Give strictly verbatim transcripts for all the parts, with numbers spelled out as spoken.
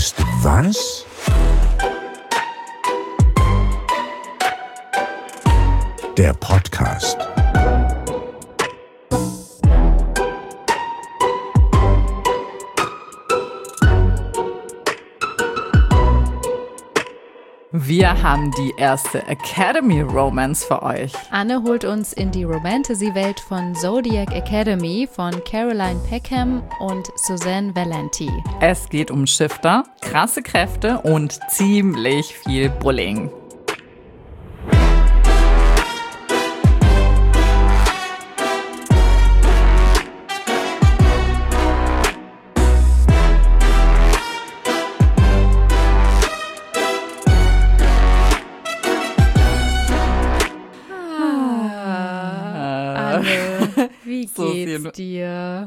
ist was? Der Podcast. Wir haben die erste Academy Romance für euch. Anne holt uns in die Romantasy-Welt von Zodiac Academy von Caroline Peckham und Suzanne Valenti. Es geht um Shifter, krasse Kräfte und ziemlich viel Bullying. Wie So geht's viel- dir?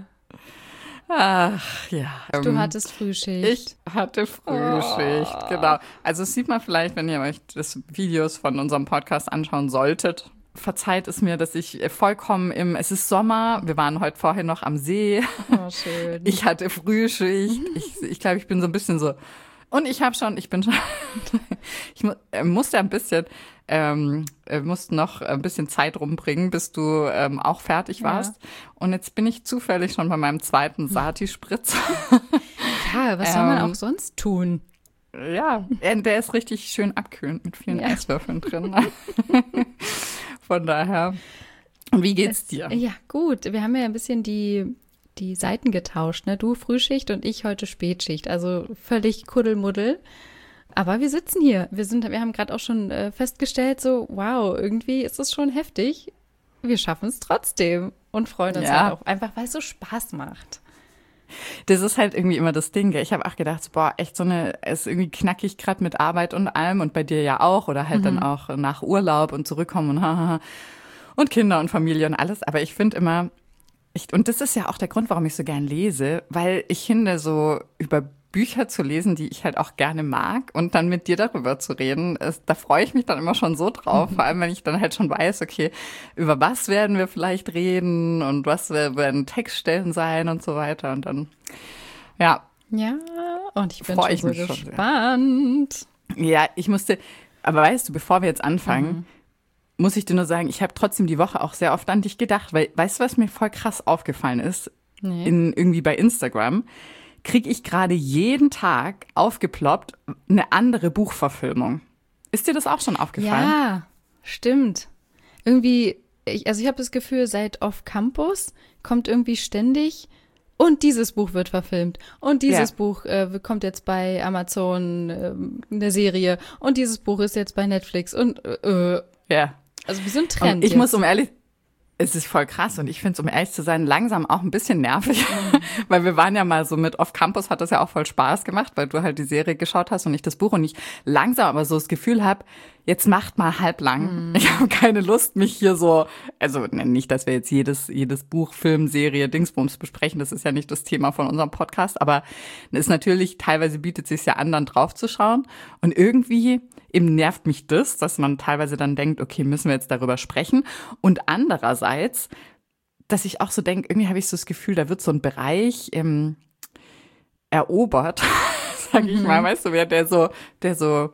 Ach ja. Du ähm, hattest Frühschicht. Ich hatte Frühschicht, Oh. genau. Also das sieht man vielleicht, wenn ihr euch das Videos von unserem Podcast anschauen solltet. Verzeiht es mir, dass ich vollkommen im, es ist Sommer, wir waren heute vorhin noch am See. Oh, schön. Ich hatte Frühschicht. Ich, ich glaube, ich bin so ein bisschen so. Und ich habe schon, ich bin schon, ich mu äh, musste ein bisschen, ähm, äh, musste noch ein bisschen Zeit rumbringen, bis du ähm, auch fertig warst. Ja. Und jetzt bin ich zufällig schon bei meinem zweiten Sati-Spritz. Ja, was soll man Ähm, auch sonst tun? Ja, äh, der ist richtig schön abkühlend mit vielen Ja. Eiswürfeln drin. Von daher. Wie geht's dir? Ja, gut. Wir haben ja ein bisschen die, die Seiten getauscht, ne? Du Frühschicht und ich heute Spätschicht. Also völlig Kuddelmuddel. Aber wir sitzen hier. Wir sind, wir haben gerade auch schon äh, festgestellt, so, wow, irgendwie ist es schon heftig. Wir schaffen es trotzdem und freuen uns Ja. halt auch einfach, weil es so Spaß macht. Das ist halt irgendwie immer das Ding. Gell? Ich habe auch gedacht, so, boah, echt so eine, es ist irgendwie knackig gerade mit Arbeit und allem und bei dir ja auch oder halt dann auch nach Urlaub und zurückkommen und hahaha und Kinder und Familie und alles. Aber ich finde immer, ich, und das ist ja auch der Grund, warum ich so gern lese, weil ich finde, so über Bücher zu lesen, die ich halt auch gerne mag und dann mit dir darüber zu reden, ist, da freue ich mich dann immer schon so drauf, vor allem wenn ich dann halt schon weiß, okay, über was werden wir vielleicht reden und was werden Textstellen sein und so weiter und dann, ja, Ja, und ich bin Freu schon ich so mich schon sehr. gespannt. ja, ich musste, aber weißt du, bevor wir jetzt anfangen, muss ich dir nur sagen, ich habe trotzdem die Woche auch sehr oft an dich gedacht, weil, weißt du, was mir voll krass aufgefallen ist, Nee. in, irgendwie bei Instagram, kriege ich gerade jeden Tag aufgeploppt eine andere Buchverfilmung. Ist dir das auch schon aufgefallen? Ja, stimmt. Irgendwie, ich, also ich habe das Gefühl, seit Off Campus kommt irgendwie ständig und dieses Buch wird verfilmt und dieses Ja. Buch äh, kommt jetzt bei Amazon ähm, eine Serie und dieses Buch ist jetzt bei Netflix und äh, Ja. also wie so ein Trend. Und ich jetzt. muss um ehrlich, es ist voll krass und ich finde es, um ehrlich zu sein, langsam auch ein bisschen nervig, weil wir waren ja mal so mit Off Campus, hat das ja auch voll Spaß gemacht, weil du halt die Serie geschaut hast und nicht das Buch und ich langsam aber so das Gefühl habe, jetzt macht mal halblang. Ich habe keine Lust, mich hier so, also ne, nicht, dass wir jetzt jedes jedes Buch, Film, Serie, Dingsbums besprechen, das ist ja nicht das Thema von unserem Podcast, aber es ist natürlich, teilweise bietet es sich ja an, dann draufzuschauen und irgendwie eben nervt mich das, dass man teilweise dann denkt, okay, müssen wir jetzt darüber sprechen und andererseits, dass ich auch so denke, irgendwie habe ich so das Gefühl, da wird so ein Bereich ähm, erobert, sag ich mal, weißt du, wer der so, der so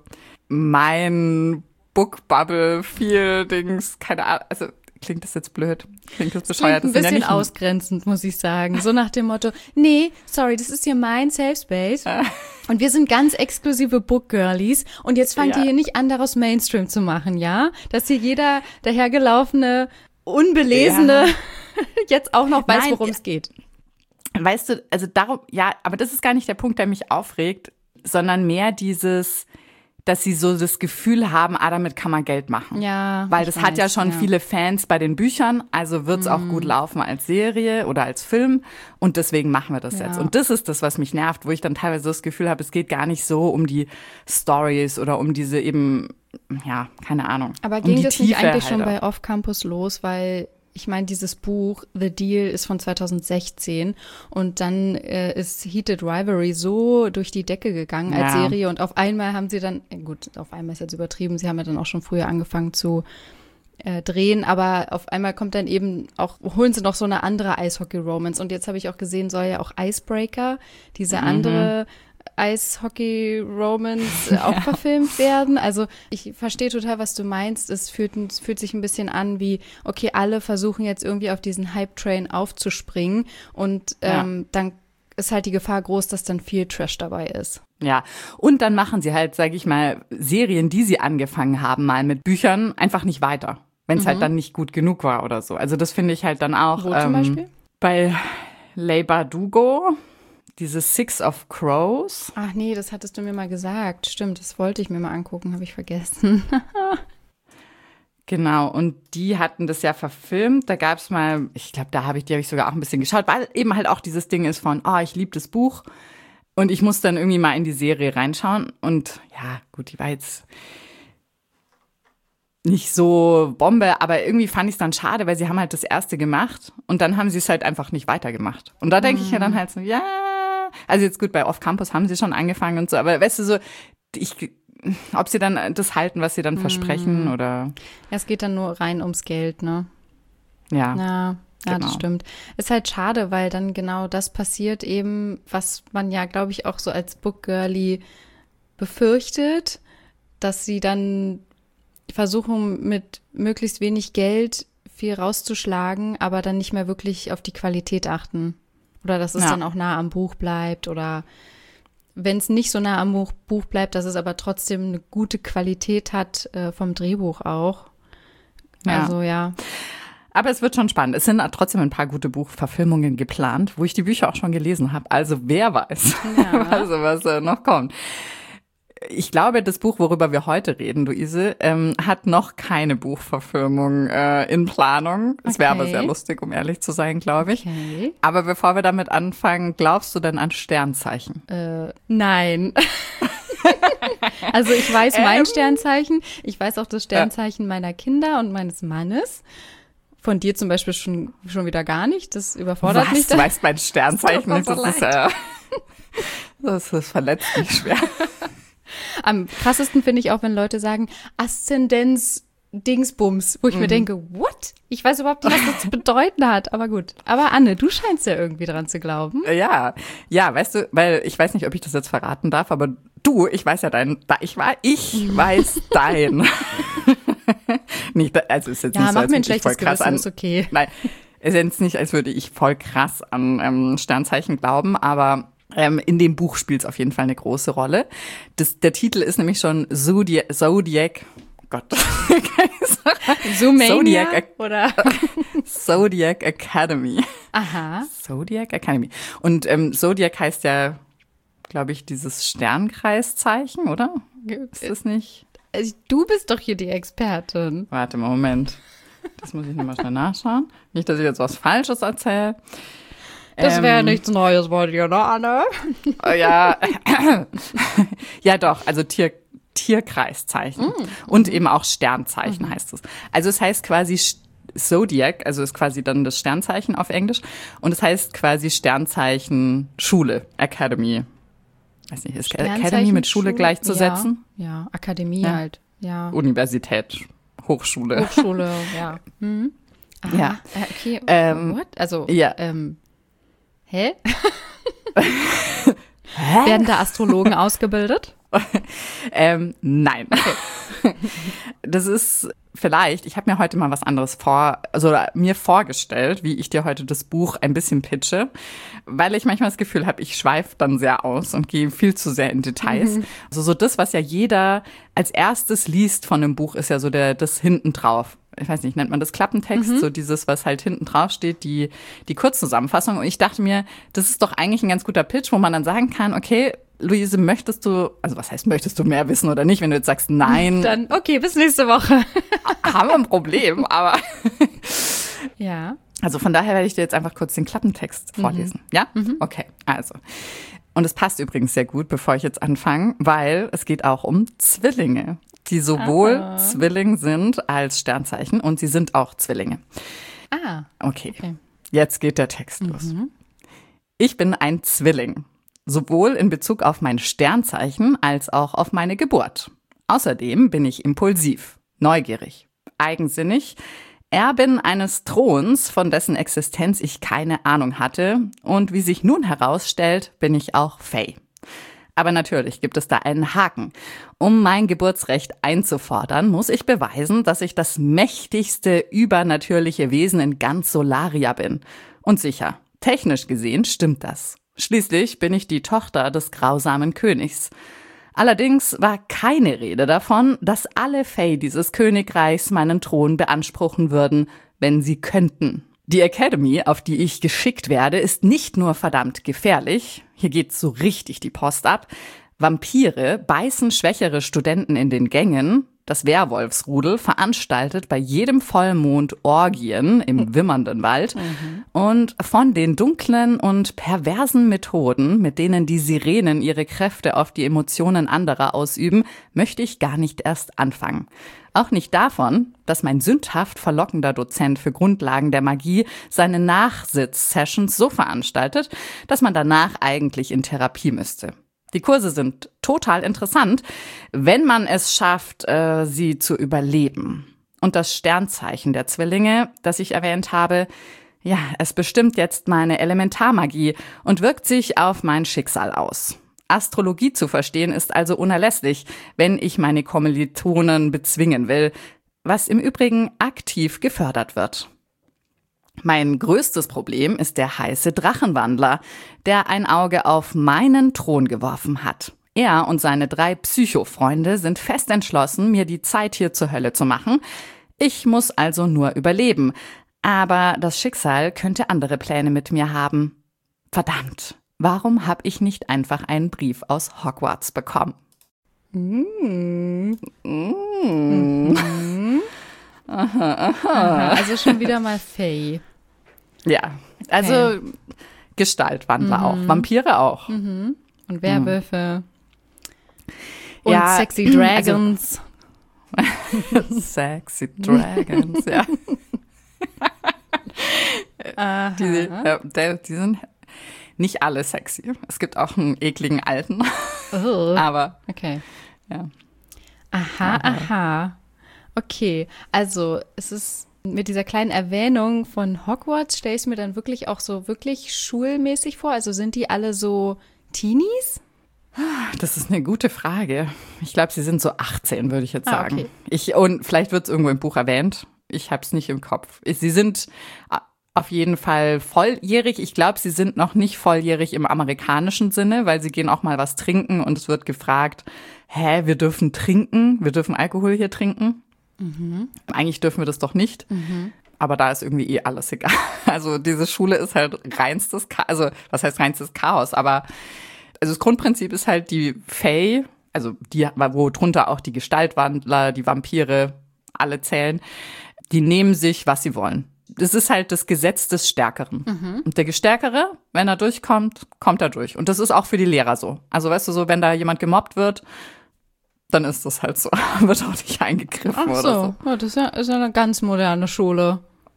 mein Bookbubble, viel Dings, keine Ahnung, also klingt das jetzt blöd, klingt das bescheuert. Klingt ein Das sind ja bisschen nicht ausgrenzend, muss ich sagen. So nach dem Motto, nee, sorry, das ist hier mein Safe Space. Und wir sind ganz exklusive Book-Girlies. Und jetzt fangt Ja. ihr hier nicht an, daraus Mainstream zu machen, ja? Dass hier jeder dahergelaufene, unbelesene Ja. jetzt auch noch weiß, Nein, worum es geht. Weißt du, also darum, ja, aber das ist gar nicht der Punkt, der mich aufregt, sondern mehr dieses, dass sie so das Gefühl haben, ah, damit kann man Geld machen. Ja, Weil ich das hat ja weiß, schon ja. viele Fans bei den Büchern, also wird's auch gut laufen als Serie oder als Film und deswegen machen wir das Ja. jetzt. Und das ist das, was mich nervt, wo ich dann teilweise so das Gefühl habe, es geht gar nicht so um die Stories oder um diese eben, ja, keine Ahnung. Aber um ging die das nicht Tiefe eigentlich schon halt bei Off Campus los, weil ich meine, dieses Buch The Deal ist von zwanzig sechzehn und dann äh, ist Heated Rivalry so durch die Decke gegangen als Ja. Serie und auf einmal haben sie dann, äh, gut, auf einmal ist jetzt übertrieben, sie haben ja dann auch schon früher angefangen zu äh, drehen, aber auf einmal kommt dann eben auch, holen sie noch so eine andere Eishockey-Romance und jetzt habe ich auch gesehen, soll ja auch Icebreaker, diese Mhm. andere Eishockey-Romance auch verfilmt werden. Also ich verstehe total, was du meinst. Es fühlt, es fühlt sich ein bisschen an wie, okay, alle versuchen jetzt irgendwie auf diesen Hype-Train aufzuspringen und ähm, ja. dann ist halt die Gefahr groß, dass dann viel Trash dabei ist. Ja, und dann machen sie halt, sage ich mal, Serien, die sie angefangen haben, mal mit Büchern, einfach nicht weiter, wenn es mhm. halt dann nicht gut genug war oder so. Also das finde ich halt dann auch. Wo ähm, zum Beispiel? Bei Leigh Bardugo. Dieses Six of Crows. Ach nee, das hattest du mir mal gesagt. Stimmt, das wollte ich mir mal angucken, habe ich vergessen. Genau, und die hatten das ja verfilmt. Da gab es mal, ich glaube, da habe ich, die habe ich sogar auch ein bisschen geschaut, weil eben halt auch dieses Ding ist von, oh, ich liebe das Buch und ich muss dann irgendwie mal in die Serie reinschauen. Und ja, gut, die war jetzt nicht so Bombe, aber irgendwie fand ich es dann schade, weil sie haben halt das erste gemacht und dann haben sie es halt einfach nicht weitergemacht. Und da denke mm. ich mir dann halt so, ja, also jetzt gut, bei Off Campus haben sie schon angefangen und so, aber weißt du so, ich, ob sie dann das halten, was sie dann mm. versprechen oder. Ja, es geht dann nur rein ums Geld, ne? Ja. Ja, ja, genau. Das stimmt. Ist halt schade, weil dann genau das passiert eben, was man ja, glaube ich, auch so als Bookgirlie befürchtet, dass sie dann versuchen, mit möglichst wenig Geld viel rauszuschlagen, aber dann nicht mehr wirklich auf die Qualität achten. Oder dass es ja. dann auch nah am Buch bleibt oder wenn es nicht so nah am Buch, Buch bleibt, dass es aber trotzdem eine gute Qualität hat, äh, vom Drehbuch auch. Ja. Also ja. Aber es wird schon spannend. Es sind trotzdem ein paar gute Buchverfilmungen geplant, wo ich die Bücher auch schon gelesen habe. Also wer weiß, ja. also, was äh, noch kommt. Ich glaube, das Buch, worüber wir heute reden, Luise, ähm, hat noch keine Buchverfilmung äh, in Planung. Es wäre okay. aber sehr lustig, um ehrlich zu sein, glaube ich. Okay. Aber bevor wir damit anfangen, glaubst du denn an Sternzeichen? Äh, nein. Also ich weiß mein ähm, Sternzeichen. Ich weiß auch das Sternzeichen äh, meiner Kinder und meines Mannes. Von dir zum Beispiel schon, schon wieder gar nicht. Das überfordert was? mich. Du weißt mein Sternzeichen nicht. Das, das, ist, äh, das, das verletzt mich schwer. Am krassesten finde ich auch, wenn Leute sagen, Aszendenz Dingsbums, wo ich mhm. mir denke, what? Ich weiß überhaupt nicht, was das zu bedeuten hat, aber gut. Aber Anne, du scheinst ja irgendwie dran zu glauben. Ja, ja, weißt du, weil ich weiß nicht, ob ich das jetzt verraten darf, aber du, ich weiß ja dein, ich war, ich weiß dein. nicht, also ist jetzt ja, nicht so, mach als mir ein würde ich voll schlechtes krass Gewissen, an, ist okay. Nein, ist jetzt nicht, als würde ich voll krass an ähm, Sternzeichen glauben, aber Ähm, in dem Buch spielt es auf jeden Fall eine große Rolle. Das, der Titel ist nämlich schon Zodiac, Zodiac Gott. Zoomania Zodiac, oder? Zodiac Academy. Aha. Zodiac Academy. Und ähm, Zodiac heißt ja, glaube ich, dieses Sternkreiszeichen, oder? Ist das nicht? Also, du bist doch hier die Expertin. Warte mal, Moment. Das muss ich nochmal schnell nachschauen. Nicht, dass ich jetzt was Falsches erzähle. Das wäre ähm, nichts Neues bei dir, ne, Anne? Ja, ja doch, also Tier, Tierkreiszeichen mm. und eben auch Sternzeichen mm. heißt es. Also es heißt quasi Zodiac, also ist quasi dann das Sternzeichen auf Englisch und es heißt quasi Sternzeichen Schule, Academy. Weiß nicht, ist Academy mit Schule, Schule gleichzusetzen? Ja, ja, Akademie ja. halt, ja. Universität, Hochschule. Hochschule, ja. Mhm. Aha, ja. Okay, ähm, what? Also, ja. ähm, Hä? Hä? Werden da Astrologen ausgebildet? ähm, nein. Okay. Das ist vielleicht, ich habe mir heute mal was anderes vor, also mir vorgestellt, wie ich dir heute das Buch ein bisschen pitche, weil ich manchmal das Gefühl habe, ich schweife dann sehr aus und gehe viel zu sehr in Details. Mhm. Also so das, was ja jeder als erstes liest von einem Buch, ist ja so der das hinten drauf. Ich weiß nicht, nennt man das Klappentext, mhm. so dieses, was halt hinten drauf steht, die, die Kurzzusammenfassung. Und ich dachte mir, das ist doch eigentlich ein ganz guter Pitch, wo man dann sagen kann, okay, Luise, möchtest du, also was heißt, möchtest du mehr wissen oder nicht? Wenn du jetzt sagst, nein. Dann, okay, bis nächste Woche. Haben wir ein Problem, aber. Ja. Also von daher werde ich dir jetzt einfach kurz den Klappentext mhm. vorlesen. Ja? Mhm. Okay, also. Und es passt übrigens sehr gut, bevor ich jetzt anfange, weil es geht auch um Zwillinge, die sowohl Aha. Zwilling sind als Sternzeichen und sie sind auch Zwillinge. Ah. Okay, okay. Jetzt geht der Text mhm. los. Ich bin ein Zwilling, sowohl in Bezug auf mein Sternzeichen als auch auf meine Geburt. Außerdem bin ich impulsiv, neugierig, eigensinnig, Erbin eines Throns, von dessen Existenz ich keine Ahnung hatte. Und wie sich nun herausstellt, bin ich auch Fae. Aber natürlich gibt es da einen Haken. Um mein Geburtsrecht einzufordern, muss ich beweisen, dass ich das mächtigste übernatürliche Wesen in ganz Solaria bin. Und sicher, technisch gesehen stimmt das. Schließlich bin ich die Tochter des grausamen Königs. Allerdings war keine Rede davon, dass alle Fae dieses Königreichs meinen Thron beanspruchen würden, wenn sie könnten. Die Academy, auf die ich geschickt werde, ist nicht nur verdammt gefährlich, hier geht's so richtig die Post ab. Vampire beißen schwächere Studenten in den Gängen. Das Werwolfsrudel veranstaltet bei jedem Vollmond Orgien im wimmernden Wald. Mhm. Und von den dunklen und perversen Methoden, mit denen die Sirenen ihre Kräfte auf die Emotionen anderer ausüben, möchte ich gar nicht erst anfangen. Auch nicht davon, dass mein sündhaft verlockender Dozent für Grundlagen der Magie seine Nachsitz-Sessions so veranstaltet, dass man danach eigentlich in Therapie müsste. Die Kurse sind total interessant, wenn man es schafft, äh, sie zu überleben. Und das Sternzeichen der Zwillinge, das ich erwähnt habe, ja, es bestimmt jetzt meine Elementarmagie und wirkt sich auf mein Schicksal aus. Astrologie zu verstehen ist also unerlässlich, wenn ich meine Kommilitonen bezwingen will, was im Übrigen aktiv gefördert wird. Mein größtes Problem ist der heiße Drachenwandler, der ein Auge auf meinen Thron geworfen hat. Er und seine drei Psycho-Freunde sind fest entschlossen, mir die Zeit hier zur Hölle zu machen. Ich muss also nur überleben. Aber das Schicksal könnte andere Pläne mit mir haben. Verdammt, warum habe ich nicht einfach einen Brief aus Hogwarts bekommen? Mm. Mm. Aha, aha. Aha, also schon wieder mal Fae. Ja, also okay. Gestaltwandler mhm. auch, Vampire auch. Mhm. Und Werwölfe. Mhm. Und ja, sexy Dragons. Also, sexy Dragons, ja. die, ja. Die sind nicht alle sexy. Es gibt auch einen ekligen Alten. Oh. Aber, okay. Ja. Aha, aha. Okay, also es ist mit dieser kleinen Erwähnung von Hogwarts, stelle ich es mir dann wirklich auch so wirklich schulmäßig vor? Also sind die alle so Teenies? Das ist eine gute Frage. Ich glaube, sie sind so achtzehn, würde ich jetzt sagen. Ah, okay. Ich, und vielleicht wird es irgendwo im Buch erwähnt. Ich habe es nicht im Kopf. Sie sind auf jeden Fall volljährig. Ich glaube, sie sind noch nicht volljährig im amerikanischen Sinne, weil sie gehen auch mal was trinken und es wird gefragt, hä, wir dürfen trinken? Wir dürfen Alkohol hier trinken? Mhm. Eigentlich dürfen wir das doch nicht. Mhm. Aber da ist irgendwie eh alles egal. Also diese Schule ist halt reinstes Chaos. Also was heißt reinstes Chaos? Aber also das Grundprinzip ist halt die Fae, also die, wo drunter auch die Gestaltwandler, die Vampire, alle zählen, die nehmen sich, was sie wollen. Das ist halt das Gesetz des Stärkeren. Mhm. Und der Gestärkere, wenn er durchkommt, kommt er durch. Und das ist auch für die Lehrer so. Also weißt du so, wenn da jemand gemobbt wird, dann ist das halt so. Wird auch nicht eingegriffen Ach so. oder so. Ja, das ist ja, ist ja eine ganz moderne Schule.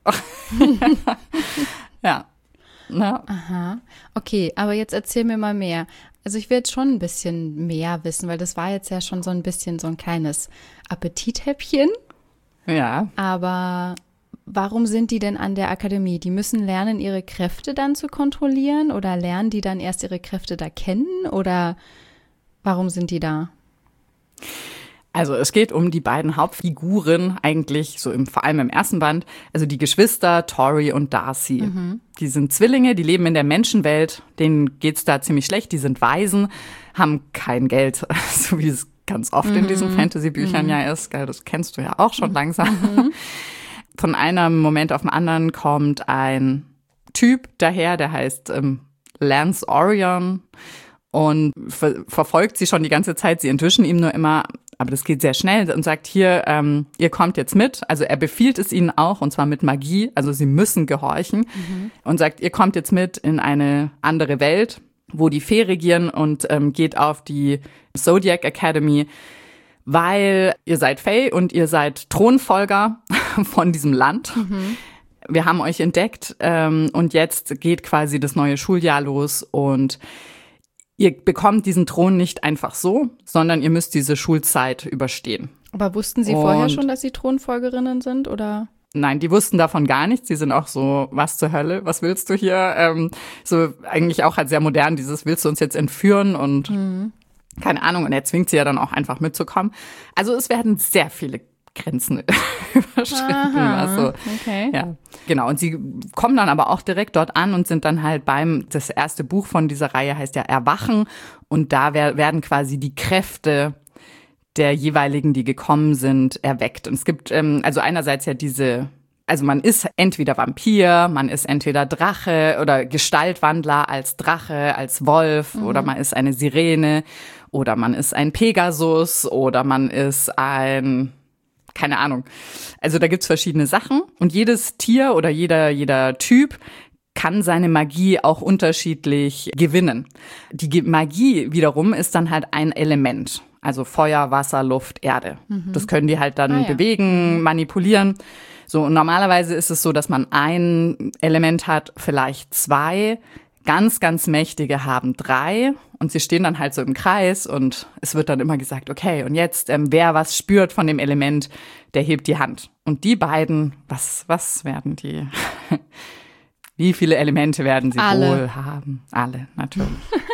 Ja. Ja. Aha. Okay, aber jetzt erzähl mir mal mehr. Also ich will jetzt schon ein bisschen mehr wissen, weil das war jetzt ja schon so ein bisschen so ein kleines Appetithäppchen. Ja. Aber warum sind die denn an der Akademie? Die müssen lernen, ihre Kräfte dann zu kontrollieren oder lernen die dann erst ihre Kräfte da kennen oder warum sind die da? Also es geht um die beiden Hauptfiguren eigentlich, so im, vor allem im ersten Band, also die Geschwister Tori und Darcy. Mhm. Die sind Zwillinge, die leben in der Menschenwelt, denen geht's da ziemlich schlecht, die sind Waisen, haben kein Geld, so wie es ganz oft mhm. in diesen Fantasy-Büchern mhm. ja ist, gell, das kennst du ja auch schon langsam. Mhm. Von einem Moment auf den anderen kommt ein Typ daher, der heißt ähm, Lance Orion und ver- verfolgt sie schon die ganze Zeit. Sie entwischen ihm nur immer, aber das geht sehr schnell und sagt, hier, ähm, ihr kommt jetzt mit. Also er befiehlt es ihnen auch und zwar mit Magie, also sie müssen gehorchen mhm. und sagt, ihr kommt jetzt mit in eine andere Welt, wo die Fee regieren und ähm, geht auf die Zodiac Academy, weil ihr seid Fae und ihr seid Thronfolger von diesem Land. Mhm. Wir haben euch entdeckt ähm, und jetzt geht quasi das neue Schuljahr los und ihr bekommt diesen Thron nicht einfach so, sondern ihr müsst diese Schulzeit überstehen. Aber wussten Sie und vorher schon, dass Sie Thronfolgerinnen sind, oder? Nein, die wussten davon gar nichts. Die sind auch so, was zur Hölle, was willst du hier? Ähm, so eigentlich auch halt sehr modern, dieses, willst du uns jetzt entführen? Und mhm. keine Ahnung, und er zwingt sie ja dann auch einfach mitzukommen. Also es werden sehr viele Grenzen überschritten. Aha, also, okay. Ja, genau. Und sie kommen dann aber auch direkt dort an und sind dann halt beim, das erste Buch von dieser Reihe heißt ja Erwachen. Und da wer, werden quasi die Kräfte der jeweiligen, die gekommen sind, erweckt. Und es gibt ähm, also einerseits ja diese, also man ist entweder Vampir, man ist entweder Drache oder Gestaltwandler als Drache, als Wolf, mhm. oder man ist eine Sirene oder man ist ein Pegasus oder man ist ein, keine Ahnung. Also da gibt's verschiedene Sachen und jedes Tier oder jeder, jeder Typ kann seine Magie auch unterschiedlich gewinnen. Die Magie wiederum ist dann halt ein Element. Also Feuer, Wasser, Luft, Erde. Mhm. Das können die halt dann ah, ja. bewegen, manipulieren. So, und normalerweise ist es so, dass man ein Element hat, vielleicht zwei. Ganz, ganz mächtige haben drei. Und sie stehen dann halt so im Kreis und es wird dann immer gesagt, okay, und jetzt, ähm, wer was spürt von dem Element, der hebt die Hand. Und die beiden, was, was werden die? Wie viele Elemente werden sie Alle. wohl haben? Alle, natürlich.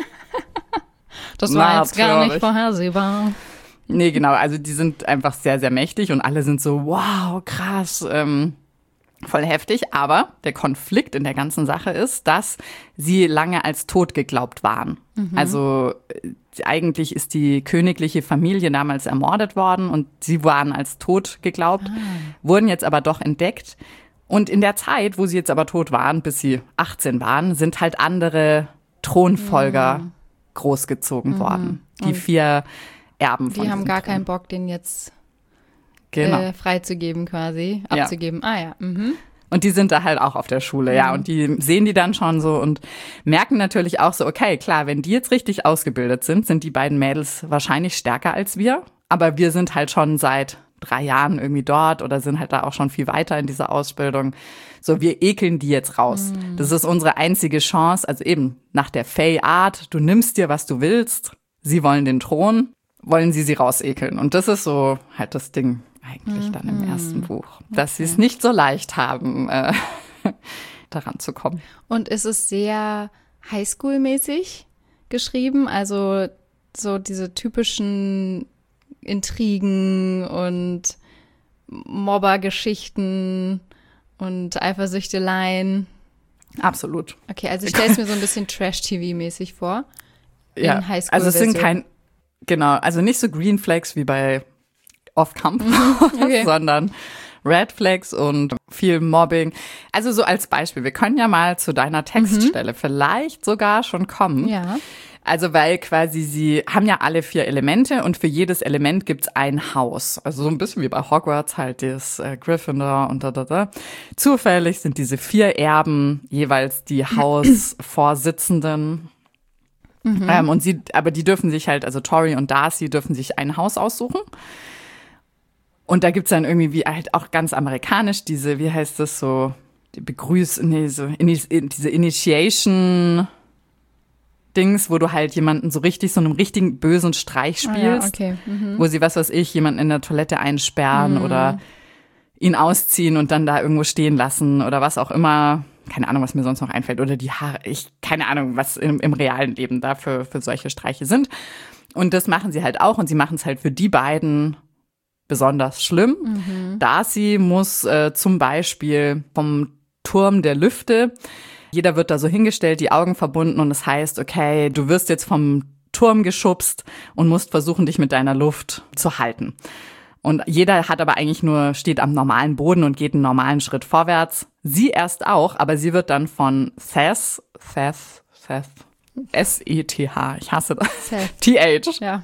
Das war jetzt gar nicht vorhersehbar. Nee, genau. Also die sind einfach sehr, sehr mächtig und alle sind so, wow, krass, ähm, voll heftig. Aber der Konflikt in der ganzen Sache ist, dass sie lange als tot geglaubt waren. Mhm. Also äh, eigentlich ist die königliche Familie damals ermordet worden und sie waren als tot geglaubt, ah. wurden jetzt aber doch entdeckt. Und in der Zeit, wo sie jetzt aber tot waren, bis sie achtzehn waren, sind halt andere Thronfolger mhm. großgezogen mhm. worden. Die und vier Erben von Die haben gar Thron. keinen Bock, den jetzt genau. äh, freizugeben quasi, abzugeben. Ja. Ah ja. Mhm. Und die sind da halt auch auf der Schule, mhm. ja. Und die sehen die dann schon so und merken natürlich auch so, okay, klar, wenn die jetzt richtig ausgebildet sind, sind die beiden Mädels wahrscheinlich stärker als wir. Aber wir sind halt schon seit drei Jahren irgendwie dort oder sind halt da auch schon viel weiter in dieser Ausbildung. So, wir ekeln die jetzt raus. Mhm. Das ist unsere einzige Chance. Also eben nach der Fey-Art, du nimmst dir, was du willst. Sie wollen den Thron, wollen sie sie rausekeln. Und das ist so halt das Ding eigentlich mhm. dann im ersten Buch. Dass okay. sie es nicht so leicht haben, äh, daran zu kommen. Und ist es sehr Highschool-mäßig geschrieben? Also so diese typischen Intrigen und Mobbergeschichten und Eifersüchteleien. Absolut. Okay, also ich stelle es mir so ein bisschen Trash-T V-mäßig vor. Ja, in Highschool also es sind kein, genau, also nicht so Green Flags wie bei Off-Campus, okay. sondern Red Flags und viel Mobbing. Also so als Beispiel, wir können ja mal zu deiner Textstelle mhm. vielleicht sogar schon kommen. Ja. Also weil quasi sie haben ja alle vier Elemente und für jedes Element gibt's ein Haus. Also so ein bisschen wie bei Hogwarts halt das äh, Gryffindor und da, da, da. Zufällig sind diese vier Erben jeweils die Hausvorsitzenden. Mhm. Ähm, und sie, aber die dürfen sich halt, also Tori und Darcy dürfen sich ein Haus aussuchen. Und da gibt's dann irgendwie wie halt auch ganz amerikanisch diese, wie heißt das so, die Begrüß, nee, so in, diese Initiation Dings, wo du halt jemanden so richtig, so einen richtigen bösen Streich spielst, ah, ja, okay. mhm. wo sie, was weiß ich, jemanden in der Toilette einsperren mhm. oder ihn ausziehen und dann da irgendwo stehen lassen oder was auch immer. Keine Ahnung, was mir sonst noch einfällt. Oder die Haare, ich, keine Ahnung, was im, im realen Leben da für, für solche Streiche sind. Und das machen sie halt auch und sie machen es halt für die beiden besonders schlimm. Mhm. Darcy muss äh, zum Beispiel vom Turm der Lüfte, jeder wird da so hingestellt, die Augen verbunden und es heißt, okay, du wirst jetzt vom Turm geschubst und musst versuchen, dich mit deiner Luft zu halten. Und jeder hat aber eigentlich nur, steht am normalen Boden und geht einen normalen Schritt vorwärts. Sie erst auch, aber sie wird dann von Seth, Seth, Seth, S E T H, ich hasse das, T H. Ja.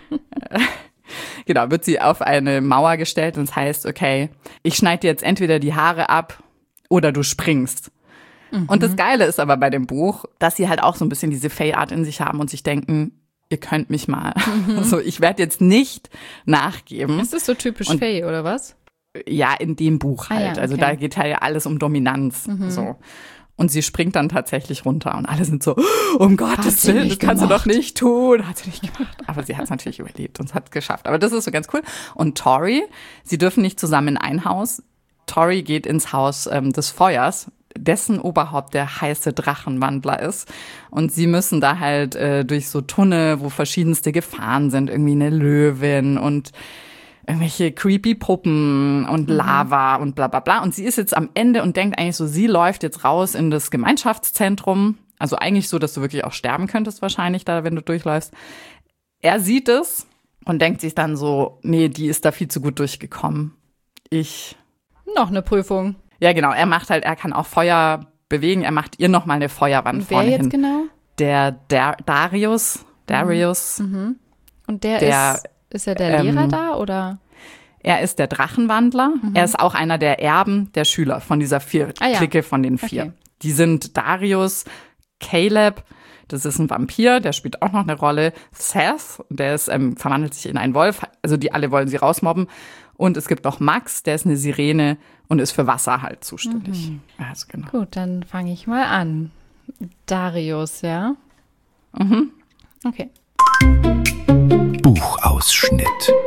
Genau, wird sie auf eine Mauer gestellt und es heißt, okay, ich schneide dir jetzt entweder die Haare ab oder du springst. Mhm. Und das Geile ist aber bei dem Buch, dass sie halt auch so ein bisschen diese Fey-Art in sich haben und sich denken, ihr könnt mich mal. Mhm. Also ich werde jetzt nicht nachgeben. Ist das so typisch und, Fey oder was? Ja, in dem Buch halt. Ah, ja, okay. Also da geht halt ja alles um Dominanz. Mhm. So. Und sie springt dann tatsächlich runter und alle sind so, um Gottes Willen, das kannst gemacht. du doch nicht tun. Hat sie nicht gemacht. Aber sie hat es natürlich überlebt und es hat es geschafft. Aber das ist so ganz cool. Und Tori, sie dürfen nicht zusammen in ein Haus. Tori geht ins Haus ähm, des Feuers. dessen Oberhaupt der heiße Drachenwandler ist. Und sie müssen da halt äh, durch so Tunnel, wo verschiedenste Gefahren sind, irgendwie eine Löwin und irgendwelche creepy Puppen und Lava und bla bla bla. Und sie ist jetzt am Ende und denkt eigentlich so, sie läuft jetzt raus in das Gemeinschaftszentrum. Also eigentlich so, dass du wirklich auch sterben könntest wahrscheinlich da, wenn du durchläufst. Er sieht es und denkt sich dann so, nee, die ist da viel zu gut durchgekommen. Ich... Noch eine Prüfung. Ja, genau. Er macht halt, er kann auch Feuer bewegen. Er macht ihr nochmal eine Feuerwand Und wer vorne jetzt hin. genau? Der Dar- Darius. Darius. Mhm. Und der, Der, ist, ist er der Lehrer ähm, da, oder? Er ist der Drachenwandler. Mhm. Er ist auch einer der Erben der Schüler von dieser vier Ah, ja. Clique von den vier. Okay. Die sind Darius, Caleb, das ist ein Vampir, der spielt auch noch eine Rolle. Seth, der ist, ähm, verwandelt sich in einen Wolf. Also die alle wollen sie rausmobben. Und es gibt noch Max, der ist eine Sirene und ist für Wasser halt zuständig. Mhm. Also genau. Gut, dann fange ich mal an. Darius, ja? Mhm. Okay. Buchausschnitt.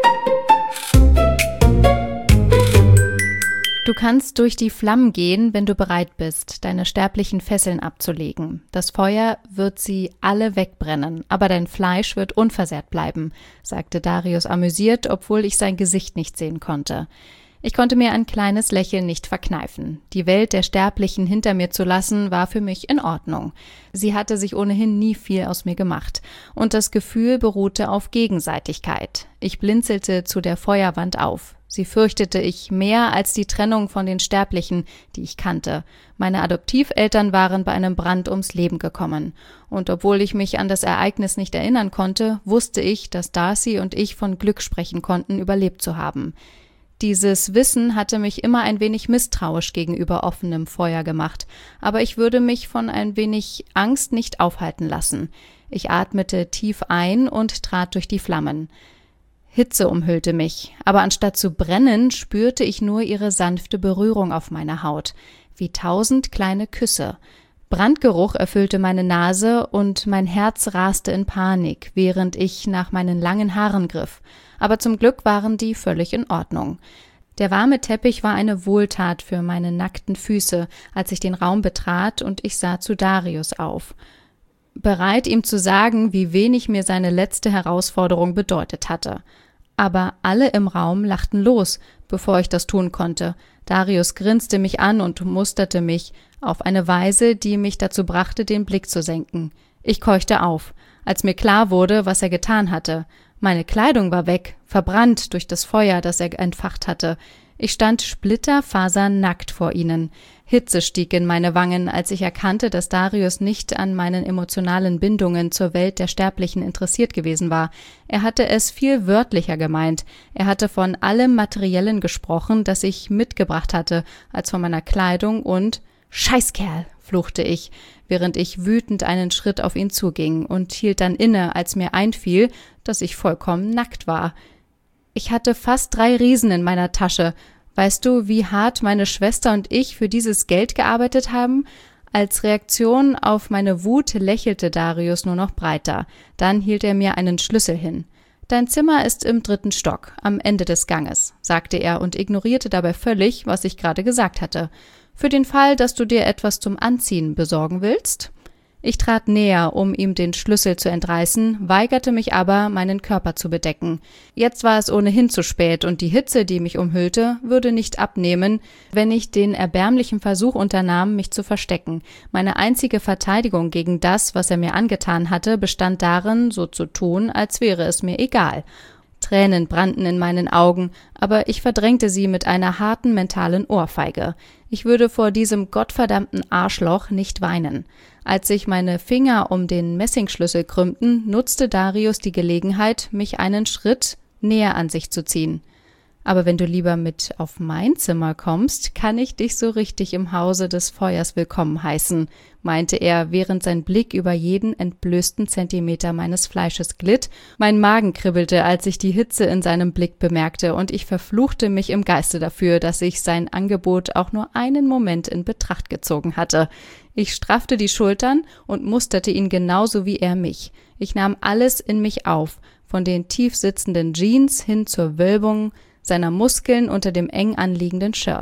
Du kannst durch die Flammen gehen, wenn du bereit bist, deine sterblichen Fesseln abzulegen. Das Feuer wird sie alle wegbrennen, aber dein Fleisch wird unversehrt bleiben, sagte Darius amüsiert, obwohl ich sein Gesicht nicht sehen konnte. Ich konnte mir ein kleines Lächeln nicht verkneifen. Die Welt der Sterblichen hinter mir zu lassen, war für mich in Ordnung. Sie hatte sich ohnehin nie viel aus mir gemacht. Und das Gefühl beruhte auf Gegenseitigkeit. Ich blinzelte zu der Feuerwand auf. Sie fürchtete ich mehr als die Trennung von den Sterblichen, die ich kannte. Meine Adoptiveltern waren bei einem Brand ums Leben gekommen. Und obwohl ich mich an das Ereignis nicht erinnern konnte, wusste ich, dass Darcy und ich von Glück sprechen konnten, überlebt zu haben. Dieses Wissen hatte mich immer ein wenig misstrauisch gegenüber offenem Feuer gemacht, aber ich würde mich von ein wenig Angst nicht aufhalten lassen. Ich atmete tief ein und trat durch die Flammen. Hitze umhüllte mich, aber anstatt zu brennen, spürte ich nur ihre sanfte Berührung auf meiner Haut, wie tausend kleine Küsse. Brandgeruch erfüllte meine Nase und mein Herz raste in Panik, während ich nach meinen langen Haaren griff. Aber zum Glück waren die völlig in Ordnung. Der warme Teppich war eine Wohltat für meine nackten Füße, als ich den Raum betrat und ich sah zu Darius auf. Bereit, ihm zu sagen, wie wenig mir seine letzte Herausforderung bedeutet hatte. Aber alle im Raum lachten los, bevor ich das tun konnte. Darius grinste mich an und musterte mich auf eine Weise, die mich dazu brachte, den Blick zu senken. Ich keuchte auf, als mir klar wurde, was er getan hatte. Meine Kleidung war weg, verbrannt durch das Feuer, das er entfacht hatte. Ich stand splitterfasernackt vor ihnen. Hitze stieg in meine Wangen, als ich erkannte, dass Darius nicht an meinen emotionalen Bindungen zur Welt der Sterblichen interessiert gewesen war. Er hatte es viel wörtlicher gemeint. Er hatte von allem Materiellen gesprochen, das ich mitgebracht hatte, als von meiner Kleidung und »Scheißkerl«, fluchte ich, während ich wütend einen Schritt auf ihn zuging und hielt dann inne, als mir einfiel, dass ich vollkommen nackt war. Ich hatte fast drei Riesen in meiner Tasche. Weißt du, wie hart meine Schwester und ich für dieses Geld gearbeitet haben? Als Reaktion auf meine Wut lächelte Darius nur noch breiter. Dann hielt er mir einen Schlüssel hin. »Dein Zimmer ist im dritten Stock, am Ende des Ganges«, sagte er und ignorierte dabei völlig, was ich gerade gesagt hatte. »Für den Fall, dass du dir etwas zum Anziehen besorgen willst?« Ich trat näher, um ihm den Schlüssel zu entreißen, weigerte mich aber, meinen Körper zu bedecken. Jetzt war es ohnehin zu spät und die Hitze, die mich umhüllte, würde nicht abnehmen, wenn ich den erbärmlichen Versuch unternahm, mich zu verstecken. Meine einzige Verteidigung gegen das, was er mir angetan hatte, bestand darin, so zu tun, als wäre es mir egal. Tränen brannten in meinen Augen, aber ich verdrängte sie mit einer harten mentalen Ohrfeige. Ich würde vor diesem gottverdammten Arschloch nicht weinen. Als sich meine Finger um den Messingschlüssel krümmten, nutzte Darius die Gelegenheit, mich einen Schritt näher an sich zu ziehen. »Aber wenn du lieber mit auf mein Zimmer kommst, kann ich dich so richtig im Hause des Feuers willkommen heißen«, meinte er, während sein Blick über jeden entblößten Zentimeter meines Fleisches glitt. Mein Magen kribbelte, als ich die Hitze in seinem Blick bemerkte, und ich verfluchte mich im Geiste dafür, dass ich sein Angebot auch nur einen Moment in Betracht gezogen hatte. Ich straffte die Schultern und musterte ihn genauso wie er mich. Ich nahm alles in mich auf, von den tief sitzenden Jeans hin zur Wölbung seiner Muskeln unter dem eng anliegenden Shirt.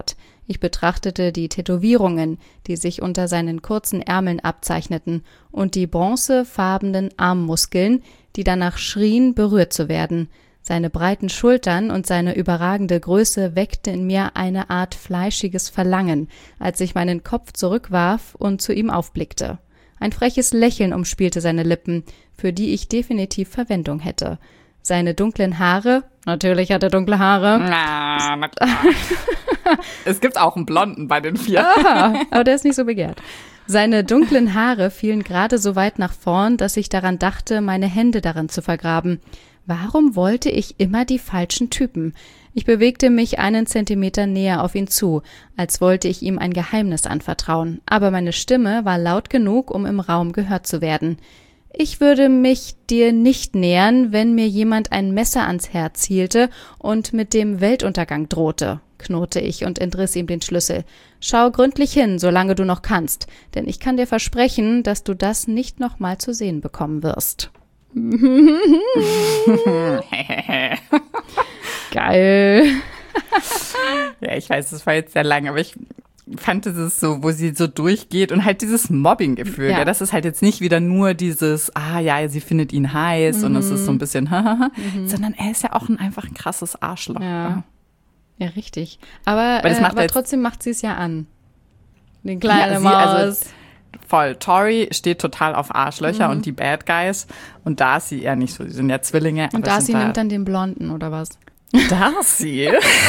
Ich betrachtete die Tätowierungen, die sich unter seinen kurzen Ärmeln abzeichneten, und die bronzefarbenen Armmuskeln, die danach schrien, berührt zu werden. Seine breiten Schultern und seine überragende Größe weckte in mir eine Art fleischiges Verlangen, als ich meinen Kopf zurückwarf und zu ihm aufblickte. Ein freches Lächeln umspielte seine Lippen, für die ich definitiv Verwendung hätte. Seine dunklen Haare, natürlich hat er dunkle Haare. Na, na klar. Es gibt auch einen Blonden bei den vier. Ah, aber der ist nicht so begehrt. Seine dunklen Haare fielen gerade so weit nach vorn, dass ich daran dachte, meine Hände darin zu vergraben. Warum wollte ich immer die falschen Typen? Ich bewegte mich einen Zentimeter näher auf ihn zu, als wollte ich ihm ein Geheimnis anvertrauen. Aber meine Stimme war laut genug, um im Raum gehört zu werden. Ich würde mich dir nicht nähern, wenn mir jemand ein Messer ans Herz hielte und mit dem Weltuntergang drohte, knurrte ich und entriss ihm den Schlüssel. Schau gründlich hin, solange du noch kannst, denn ich kann dir versprechen, dass du das nicht noch mal zu sehen bekommen wirst. Geil. Ja, ich weiß, das war jetzt sehr lang, aber ich fand es so, wo sie so durchgeht und halt dieses Mobbing-Gefühl. Ja. Ja, das ist halt jetzt nicht wieder nur dieses, ah ja, sie findet ihn heiß mhm. und es ist so ein bisschen, hahaha, mhm. sondern er ist ja auch ein, einfach ein krasses Arschloch. Ja, ja richtig. Aber, das äh, macht aber jetzt, trotzdem macht sie es ja an. Den kleinen ja, sie, Maus. also, voll. Tori steht total auf Arschlöcher Mhm. und die Bad Guys. Und Darcy eher nicht so. Die sind ja Zwillinge. Und aber Darcy sind da, nimmt dann den Blonden, oder was? Darcy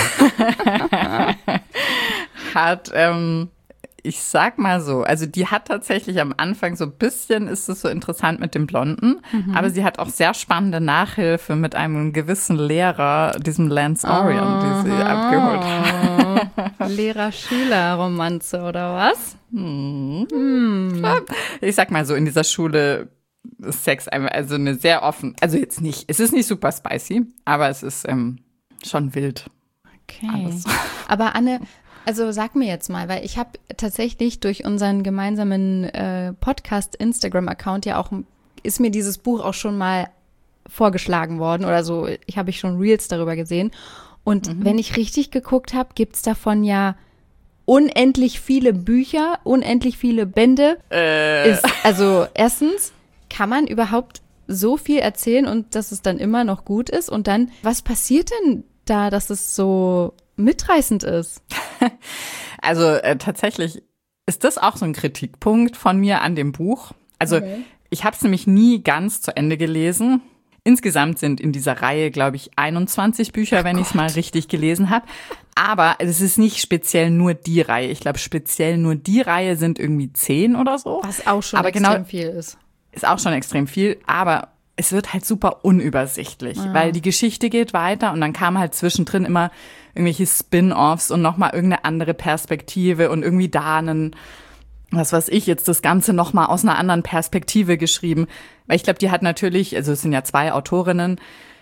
hat, ähm, ich sag mal so, also die hat tatsächlich am Anfang so ein bisschen, ist es so interessant mit dem Blonden, mhm. aber sie hat auch sehr spannende Nachhilfe mit einem gewissen Lehrer, diesem Lance Orion, die sie abgeholt hat. Lehrer-Schüler-Romanze, oder was? Hm. Hm. Ich sag mal so, in dieser Schule ist Sex einfach, also eine sehr offen, also jetzt nicht, es ist nicht super spicy, aber es ist ähm, schon wild. Okay. Alles. Aber Anne, also sag mir jetzt mal, weil ich habe tatsächlich durch unseren gemeinsamen äh, Podcast-Instagram-Account ja auch, ist mir dieses Buch auch schon mal vorgeschlagen worden oder so, ich habe ich schon Reels darüber gesehen. Und mhm. wenn ich richtig geguckt habe, gibt's davon ja unendlich viele Bücher, unendlich viele Bände. Äh. Ist, also erstens, kann man überhaupt so viel erzählen und dass es dann immer noch gut ist? Und dann, was passiert denn da, dass es so mitreißend ist? Also äh, tatsächlich ist das auch so ein Kritikpunkt von mir an dem Buch. Also okay. Ich habe es nämlich nie ganz zu Ende gelesen. Insgesamt sind in dieser Reihe, glaube ich, einundzwanzig Bücher, Ach wenn ich es mal richtig gelesen habe. Aber es ist nicht speziell nur die Reihe. Ich glaube, speziell nur die Reihe sind irgendwie zehn oder so. Was auch schon aber extrem genau, viel ist. Ist auch schon extrem viel, aber es wird halt super unübersichtlich, ja. weil die Geschichte geht weiter und dann kamen halt zwischendrin immer irgendwelche Spin-Offs und nochmal irgendeine andere Perspektive und irgendwie da einen, was weiß ich, jetzt das Ganze nochmal aus einer anderen Perspektive geschrieben. Weil ich glaube, die hat natürlich, also es sind ja zwei Autorinnen,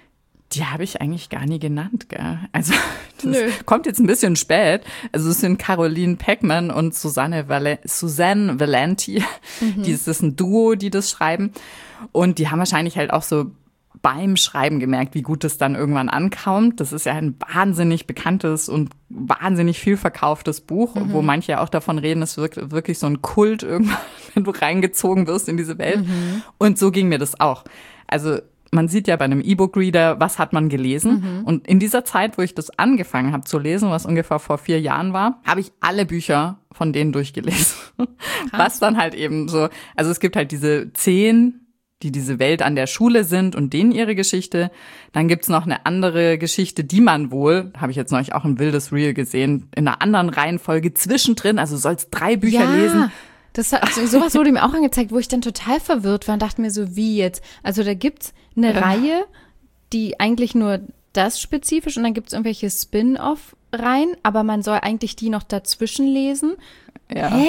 die habe ich eigentlich gar nie genannt, gell? Also das Nö. kommt jetzt ein bisschen spät. Also es sind Caroline Peckman und Susanne Val- Suzanne Valenti. Mhm. Die ist das ein Duo, die das schreiben. Und die haben wahrscheinlich halt auch so beim Schreiben gemerkt, wie gut es dann irgendwann ankommt. Das ist ja ein wahnsinnig bekanntes und wahnsinnig viel verkauftes Buch, mhm. wo manche auch davon reden, es wirkt wirklich so ein Kult irgendwann, wenn du reingezogen wirst in diese Welt. Mhm. Und so ging mir das auch. Also man sieht ja bei einem E-Book-Reader, was hat man gelesen. Mhm. Und in dieser Zeit, wo ich das angefangen habe zu lesen, was ungefähr vor vier Jahren war, habe ich alle Bücher von denen durchgelesen. Krass. Was dann halt eben so, also es gibt halt diese zehn, die diese Welt an der Schule sind und denen ihre Geschichte. Dann gibt's noch eine andere Geschichte, die man wohl, habe ich jetzt neulich auch ein wildes Reel gesehen, in einer anderen Reihenfolge zwischendrin, also du sollst drei Bücher ja. lesen. Das, also sowas wurde mir auch angezeigt, wo ich dann total verwirrt war und dachte mir so, wie jetzt? Also da gibt's eine ja. Reihe, die eigentlich nur das spezifisch und dann gibt's irgendwelche Spin-off-Reihen, aber man soll eigentlich die noch dazwischen lesen. Ja. Hä?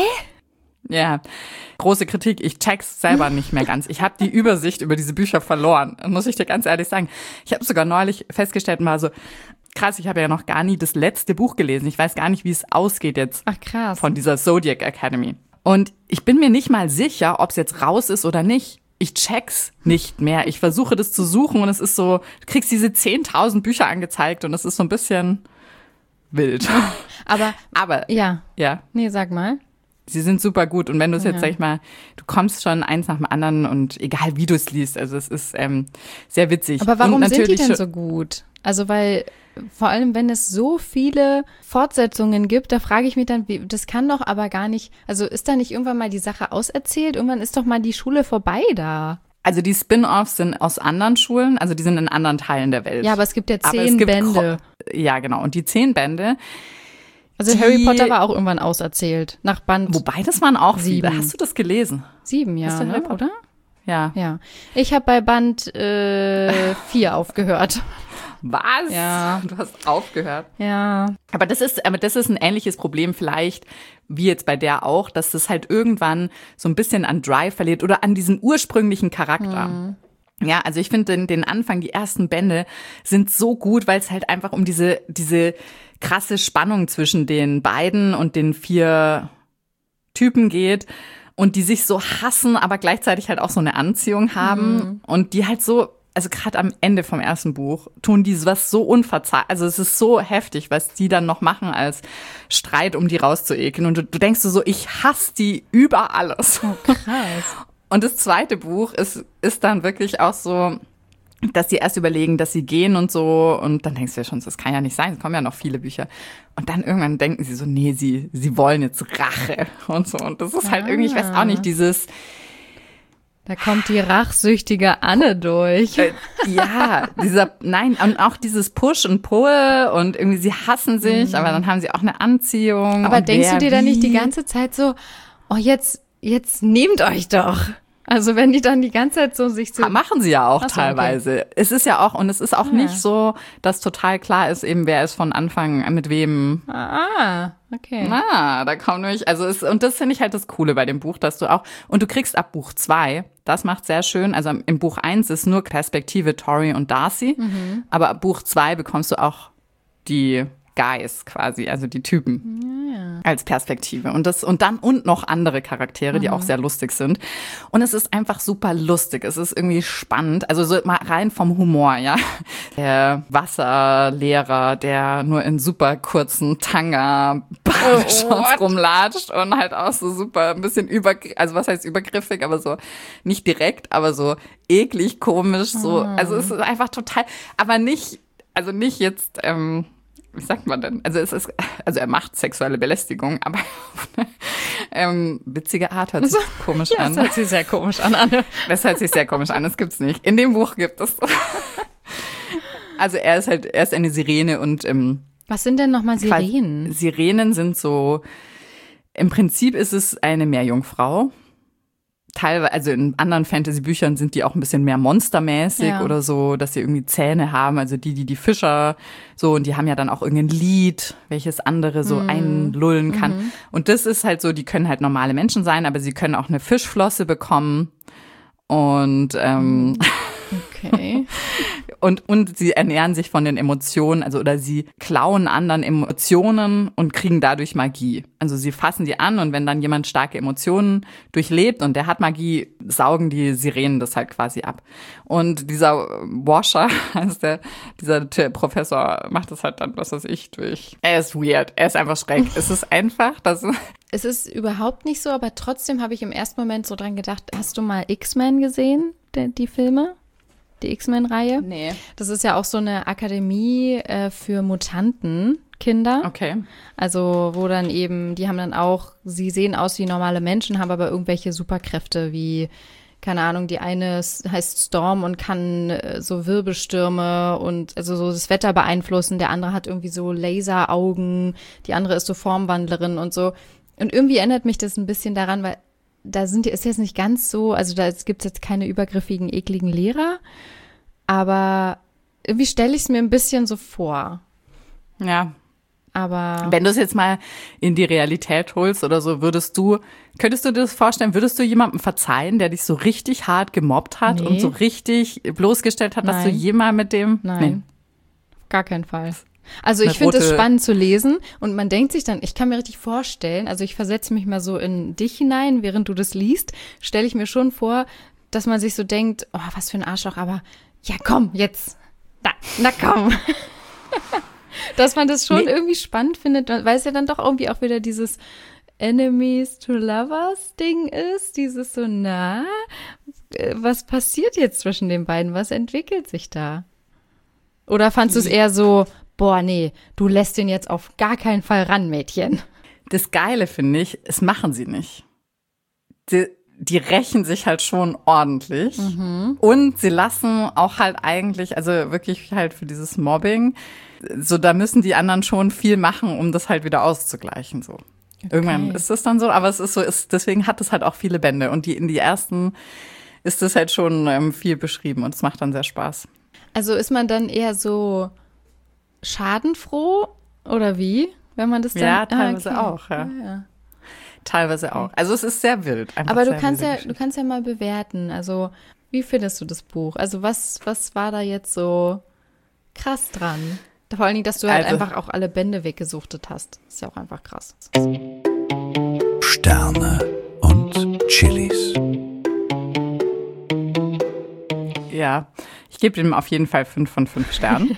Ja, große Kritik. Ich check's selber nicht mehr ganz. Ich habe die Übersicht über diese Bücher verloren, muss ich dir ganz ehrlich sagen. Ich habe sogar neulich festgestellt, mal so, krass, ich habe ja noch gar nie das letzte Buch gelesen. Ich weiß gar nicht, wie es ausgeht jetzt. Ach krass. Von dieser Zodiac Academy. Und ich bin mir nicht mal sicher, ob es jetzt raus ist oder nicht. Ich check's nicht mehr. Ich versuche das zu suchen und es ist so, du kriegst diese zehntausend Bücher angezeigt und es ist so ein bisschen wild. Aber, Aber, ja, ja, nee, sag mal. sie sind super gut. Und wenn du es jetzt, Ja. sag ich mal, du kommst schon eins nach dem anderen und egal wie du es liest, also es ist ähm, sehr witzig. Aber warum und sind die natürlich denn schon- so gut? Also weil vor allem, wenn es so viele Fortsetzungen gibt, da frage ich mich dann, wie, das kann doch aber gar nicht, also ist da nicht irgendwann mal die Sache auserzählt? Irgendwann ist doch mal die Schule vorbei da. Also die Spin-offs sind aus anderen Schulen, also die sind in anderen Teilen der Welt. Ja, aber es gibt ja Aber zehn es gibt Bände. Kro- Ja, genau. Und die zehn Bände, Also die- Harry Potter war auch irgendwann auserzählt. Nach Band wobei das waren auch Sieben. viele. Hast du das gelesen? sieben, ja, Hast du Harry ne, Potter? oder? Ja. Ja. Ich habe bei Band äh, vier aufgehört. Was? Ja. Du hast aufgehört. Ja. Aber das ist, aber das ist ein ähnliches Problem vielleicht, wie jetzt bei der auch, dass das halt irgendwann so ein bisschen an Drive verliert oder an diesen ursprünglichen Charakter. Mhm. Ja, also ich finde den, den Anfang, die ersten Bände sind so gut, weil es halt einfach um diese, diese krasse Spannung zwischen den beiden und den vier Typen geht und die sich so hassen, aber gleichzeitig halt auch so eine Anziehung haben Mhm. und die halt so, also gerade am Ende vom ersten Buch tun die was so unverzeih, also es ist so heftig, was die dann noch machen als Streit, um die rauszuekeln und du, du denkst so, ich hasse die über alles. Oh, krass. Und das zweite Buch ist, ist dann wirklich auch so, dass sie erst überlegen, dass sie gehen und so. Und dann denkst du ja schon, das kann ja nicht sein, es kommen ja noch viele Bücher. Und dann irgendwann denken sie so, nee, sie, sie wollen jetzt Rache und so. Und das ist halt irgendwie, ich weiß auch nicht, dieses, Da kommt die rachsüchtige Anne durch. äh, ja, dieser, nein, und auch dieses Push und Pull und irgendwie sie hassen sich, aber dann haben sie auch eine Anziehung. Aber und denkst wer du dir dann nicht die wie. ganze Zeit so, oh, jetzt, jetzt nehmt euch doch. Also wenn die dann die ganze Zeit so sich so. Machen sie ja auch Ach so, teilweise. Es ist ja auch, und es ist auch Ah. nicht so, dass total klar ist, eben wer ist von Anfang mit wem. Ah, okay. Ah, da kommt nämlich, also es, und das finde ich halt das Coole bei dem Buch, dass du auch, und du kriegst ab Buch zwei, das macht sehr schön, also im Buch eins ist nur Perspektive Tori und Darcy, Mhm. aber ab Buch zwei bekommst du auch die Guys quasi, also die Typen. Als Perspektive. Und das, und dann, und noch andere Charaktere, die auch sehr lustig sind. Und es ist einfach super lustig. Es ist irgendwie spannend. Also so mal rein vom Humor, ja. Der Wasserlehrer, der nur in super kurzen Tanga Badeshorts rumlatscht und halt auch so super ein bisschen über, also was heißt übergriffig, aber so nicht direkt, aber so eklig, komisch, so. Also es ist einfach total, aber nicht, also nicht jetzt, ähm, wie sagt man denn? Also es ist, also er macht sexuelle Belästigung, aber auf eine ähm, witzige Art hört sich komisch Ja, an. das hört sich sehr komisch an, Anne. Das hört sich sehr komisch an, das gibt's nicht. In dem Buch gibt es. Also er ist halt, er ist eine Sirene und ähm, Was sind denn nochmal Sirenen? Sirenen sind so, im Prinzip ist es eine Meerjungfrau. Teilweise, also in anderen Fantasy-Büchern sind die auch ein bisschen mehr monstermäßig Ja. oder so, dass sie irgendwie Zähne haben, also die, die die Fischer so, und die haben ja dann auch irgendein Lied, welches andere so einlullen kann. Und das ist halt so, die können halt normale Menschen sein, aber sie können auch eine Fischflosse bekommen und ähm, Okay. Und, und sie ernähren sich von den Emotionen, also oder sie klauen anderen Emotionen und kriegen dadurch Magie. Also sie fassen die an und wenn dann jemand starke Emotionen durchlebt und der hat Magie, saugen die Sirenen das halt quasi ab. Und dieser Washer, also der, dieser Professor macht das halt dann, was weiß ich, durch. Er ist weird, er ist einfach schräg. Es ist einfach, das Es ist überhaupt nicht so, aber trotzdem habe ich im ersten Moment so dran gedacht, hast du mal X-Men gesehen, die, die Filme? Die X-Men-Reihe? Nee. Das ist ja auch so eine Akademie äh, für Mutantenkinder. Okay. Also wo dann eben, die haben dann auch, sie sehen aus wie normale Menschen, haben aber irgendwelche Superkräfte wie, keine Ahnung, die eine s- heißt Storm und kann äh, so Wirbelstürme und also so das Wetter beeinflussen. Der andere hat irgendwie so Laseraugen, die andere ist so Formwandlerin und so. Und irgendwie erinnert mich das ein bisschen daran, weil da sind ist jetzt nicht ganz so, also da gibt es jetzt keine übergriffigen, ekligen Lehrer, aber irgendwie stelle ich es mir ein bisschen so vor. Ja. Aber Wenn du es jetzt mal in die Realität holst oder so, würdest du, könntest du dir das vorstellen, würdest du jemandem verzeihen, der dich so richtig hart gemobbt hat Nee. und so richtig bloßgestellt hat, dass du Nein. jemals mit dem... Nein, auf gar keinen Fall. Also Eine ich finde es rote- spannend zu lesen und man denkt sich dann, ich kann mir richtig vorstellen, also ich versetze mich mal so in dich hinein, während du das liest, stelle ich mir schon vor, dass man sich so denkt, oh, was für ein Arschloch, aber ja komm, jetzt, na, na komm. Dass man das schon Nee. irgendwie spannend findet, weil es ja dann doch irgendwie auch wieder dieses Enemies to Lovers Ding ist. Dieses so, na, äh, was passiert jetzt zwischen den beiden? Was entwickelt sich da? Oder fandst du es eher so, boah, nee, du lässt den jetzt auf gar keinen Fall ran, Mädchen? Das Geile finde ich, es machen sie nicht. Die, die rächen sich halt schon ordentlich. Mhm. Und sie lassen auch halt eigentlich, also wirklich halt für dieses Mobbing, so da müssen die anderen schon viel machen, um das halt wieder auszugleichen, so. Okay. Irgendwann ist das dann so, aber es ist so, ist, deswegen hat es halt auch viele Bände. Und die in die ersten ist das halt schon ähm, viel beschrieben und es macht dann sehr Spaß. Also ist man dann eher so schadenfroh oder wie, wenn man das dann... Ja, teilweise ah, okay. auch, ja. Ja, ja. Teilweise auch. Also es ist sehr wild. Einfach Aber du sehr kannst wilde ja, Geschichte. du kannst ja mal bewerten. Also wie findest du das Buch? Also was, was war da jetzt so krass dran? Vor allen Dingen, dass du halt Also- einfach auch alle Bände weggesuchtet hast. Ist ja auch einfach krass. Sterne und Chilis. Ja, ich gebe dem auf jeden Fall fünf von fünf Sternen.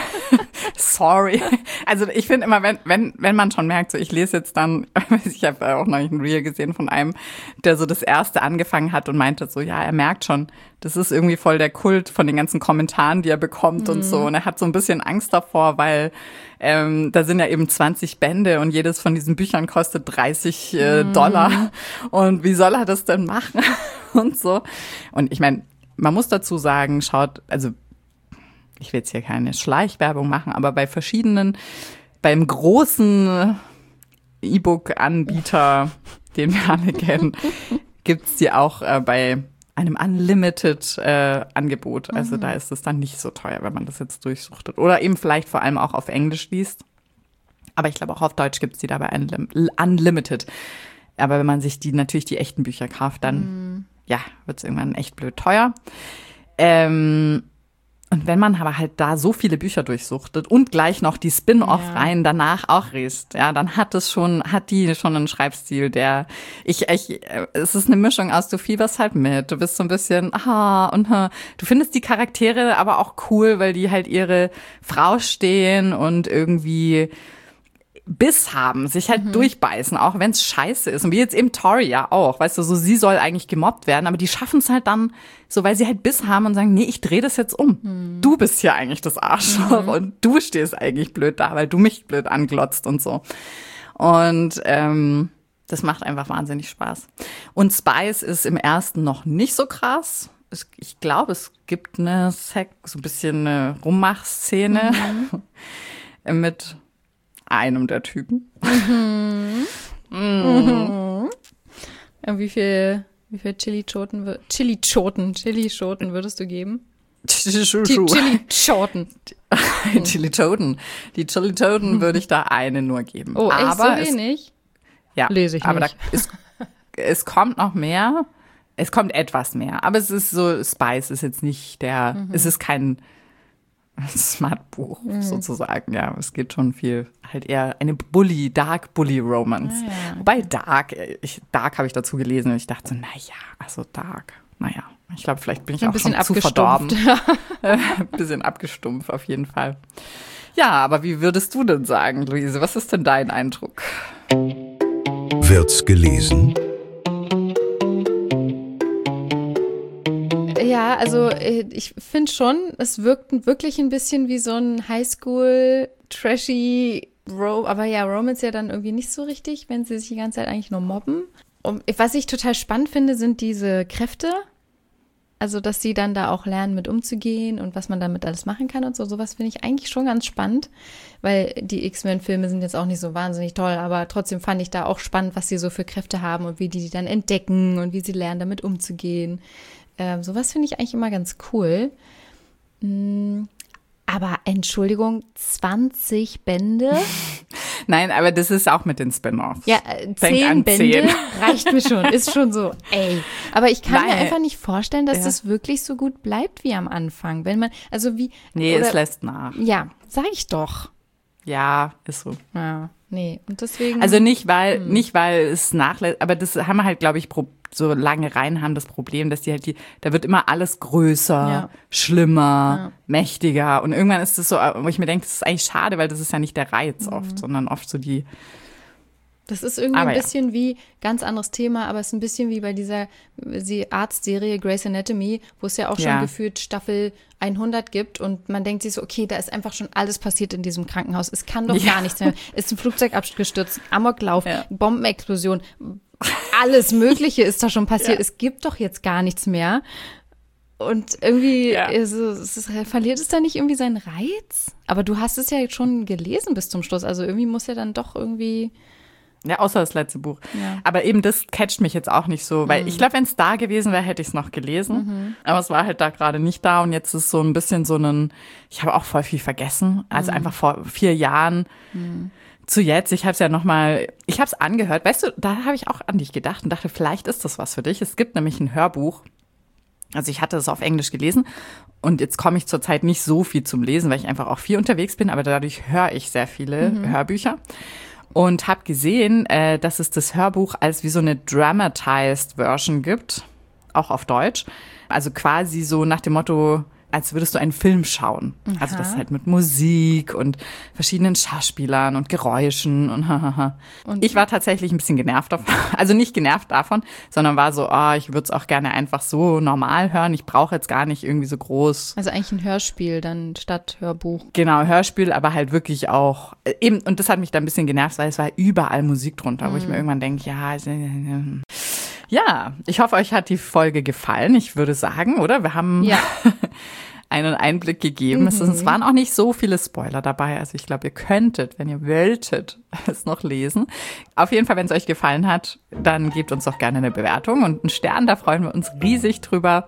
Sorry. Also ich finde immer, wenn, wenn, wenn man schon merkt, so ich lese jetzt dann, ich habe auch noch ein Reel gesehen von einem, der so das erste angefangen hat und meinte so, ja, er merkt schon, das ist irgendwie voll der Kult von den ganzen Kommentaren, die er bekommt und so. Und er hat so ein bisschen Angst davor, weil ähm, da sind ja eben zwanzig Bände und jedes von diesen Büchern kostet dreißig äh, Dollar. Und wie soll er das denn machen? Und so. Und ich meine, man muss dazu sagen, schaut, also ich will jetzt hier keine Schleichwerbung machen, aber bei verschiedenen, beim großen E-Book-Anbieter, den wir alle kennen, gibt's die auch äh, bei einem Unlimited-Angebot. Äh, also mhm. da ist es dann nicht so teuer, wenn man das jetzt durchsuchtet. Oder eben vielleicht vor allem auch auf Englisch liest. Aber ich glaube auch auf Deutsch gibt's die da bei Unlim- Unlimited. Aber wenn man sich die natürlich die echten Bücher kauft, dann mhm. ja, wird's irgendwann echt blöd teuer. Ähm, Und wenn man aber halt da so viele Bücher durchsuchtet und gleich noch die Spin-off-Reihen danach auch liest, ja, dann hat es schon, hat die schon einen Schreibstil, der, ich, ich, es ist eine Mischung aus, du fieberst halt mit, du bist so ein bisschen, aha, und ha. Du findest die Charaktere aber auch cool, weil die halt ihre Frau stehen und irgendwie Biss haben, sich halt mhm. durchbeißen, auch wenn es scheiße ist. Und wie jetzt eben Tori ja auch, weißt du, so sie soll eigentlich gemobbt werden, aber die schaffen es halt dann so, weil sie halt Biss haben und sagen, nee, ich drehe das jetzt um. Mhm. Du bist hier eigentlich das Arschloch mhm. und du stehst eigentlich blöd da, weil du mich blöd anglotzt und so. Und ähm, das macht einfach wahnsinnig Spaß. Und Spice ist im ersten noch nicht so krass. Es, ich glaube, es gibt eine Sex, so ein bisschen eine Rummach-Szene mhm. mit einem der Typen. Mhm. Mhm. Ja, wie viel, wie viel Chili-Choten, Chili-Choten, Chili-Choten würdest du geben? Chili-Choten. Chili-Choten. Die Chili-Choten würde ich da eine nur geben. Oh, echt aber so wenig? Es, ja, lese ich aber nicht. Da ist, es kommt noch mehr. Es kommt etwas mehr. Aber es ist so, Spice ist jetzt nicht der, mhm. es ist kein Smart-Buch mhm. sozusagen, ja. Es geht schon viel, halt eher eine Bully, Dark Bully Romance. Ah, ja. Wobei Dark, ich, Dark habe ich dazu gelesen und ich dachte so, naja, also Dark, naja. Ich glaube, vielleicht bin ich ein auch schon zu verdorben. Ein bisschen abgestumpft, auf jeden Fall. Ja, aber wie würdest du denn sagen, Luise? Was ist denn dein Eindruck? Wird's gelesen? Ja, also ich finde schon, es wirkt wirklich ein bisschen wie so ein Highschool-Trashy, Ro- aber ja, Romance ja dann irgendwie nicht so richtig, wenn sie sich die ganze Zeit eigentlich nur mobben. Und was ich total spannend finde, sind diese Kräfte. Also, dass sie dann da auch lernen, mit umzugehen und was man damit alles machen kann und so. Sowas finde ich eigentlich schon ganz spannend, weil die X-Men-Filme sind jetzt auch nicht so wahnsinnig toll, aber trotzdem fand ich da auch spannend, was sie so für Kräfte haben und wie die die dann entdecken und wie sie lernen, damit umzugehen. Ähm, sowas finde ich eigentlich immer ganz cool. Mm, aber Entschuldigung, zwanzig Bände? Nein, aber das ist auch mit den Spin-Offs. Ja, äh, zehn Bände zehn. Reicht mir schon, ist schon so, ey. Aber ich kann Weil, mir einfach nicht vorstellen, dass ja. das wirklich so gut bleibt wie am Anfang. Wenn man, also wie. Nee, oder, es lässt nach. Ja, sag ich doch. Ja, ist so. Ja, nee, und deswegen. Also nicht, weil, hm. nicht, weil es nachlässt, aber das haben wir halt, glaube ich, pro, so lange Reihen haben das Problem, dass die halt die, da wird immer alles größer, Ja. schlimmer, Ja. mächtiger. Und irgendwann ist es so, wo ich mir denke, das ist eigentlich schade, weil das ist ja nicht der Reiz oft, sondern oft so die. Das ist irgendwie Aber ein ja. bisschen wie, ganz anderes Thema, aber es ist ein bisschen wie bei dieser die Arztserie Grey's Anatomy, wo es ja auch schon Ja. gefühlt Staffel hundert gibt und man denkt sich so, okay, da ist einfach schon alles passiert in diesem Krankenhaus. Es kann doch Ja. gar nichts mehr. Es ist ein Flugzeug abgestürzt, Amoklauf, Ja. Bombenexplosion, alles Mögliche ist da schon passiert. Ja. Es gibt doch jetzt gar nichts mehr. Und irgendwie Ja. ist es, es, verliert es da nicht irgendwie seinen Reiz? Aber du hast es ja jetzt schon gelesen bis zum Schluss, also irgendwie muss ja dann doch irgendwie. Ja, außer das letzte Buch. Ja. Aber eben das catcht mich jetzt auch nicht so, weil ich glaube, wenn es da gewesen wäre, hätte ich es noch gelesen. Aber es war halt da gerade nicht da und jetzt ist so ein bisschen so ein, ich habe auch voll viel vergessen. Also einfach vor vier Jahren zu jetzt. Ich habe es ja noch mal, ich habe es angehört. Weißt du, da habe ich auch an dich gedacht und dachte, vielleicht ist das was für dich. Es gibt nämlich ein Hörbuch. Also ich hatte es auf Englisch gelesen und jetzt komme ich zurzeit nicht so viel zum Lesen, weil ich einfach auch viel unterwegs bin, aber dadurch höre ich sehr viele Hörbücher. Und habe gesehen, äh, dass es das Hörbuch als wie so eine dramatized Version gibt, auch auf Deutsch. Also quasi so nach dem Motto, als würdest du einen Film schauen. Also das halt mit Musik und verschiedenen Schauspielern und Geräuschen und hahaha. Und Ich war tatsächlich ein bisschen genervt davon. Also nicht genervt davon, sondern war so, oh, ich würde es auch gerne einfach so normal hören. Ich brauche jetzt gar nicht irgendwie so groß. Also eigentlich ein Hörspiel dann statt Hörbuch. Genau, Hörspiel, aber halt wirklich auch, äh, eben, und das hat mich da ein bisschen genervt, weil es war überall Musik drunter, wo ich mir irgendwann denke, ja, äh, ja, ich hoffe, euch hat die Folge gefallen, ich würde sagen, oder? Wir haben Ja. einen Einblick gegeben. Es, es waren auch nicht so viele Spoiler dabei, also ich glaube, ihr könntet, wenn ihr wolltet, es noch lesen. Auf jeden Fall, wenn es euch gefallen hat, dann gebt uns doch gerne eine Bewertung und einen Stern, da freuen wir uns riesig drüber.